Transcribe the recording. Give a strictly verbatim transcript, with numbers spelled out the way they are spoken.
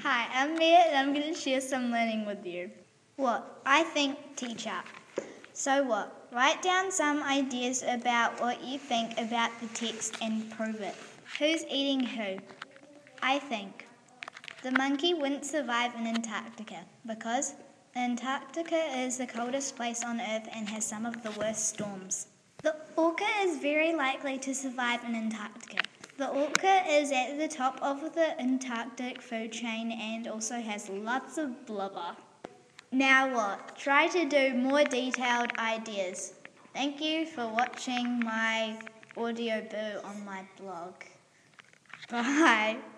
Hi, I'm Mia and I'm going to share some learning with you. What? I think, teacher. So what? Write down some ideas about what you think about the text and prove it. Who's eating who? I think. The monkey wouldn't survive in Antarctica because Antarctica is the coldest place on Earth and has some of the worst storms. The orca is very likely to survive in Antarctica. The orca is at the top of the Antarctic food chain and also has lots of blubber. Now what? Try to do more detailed ideas. Thank you for watching my audio boo on my blog. Bye.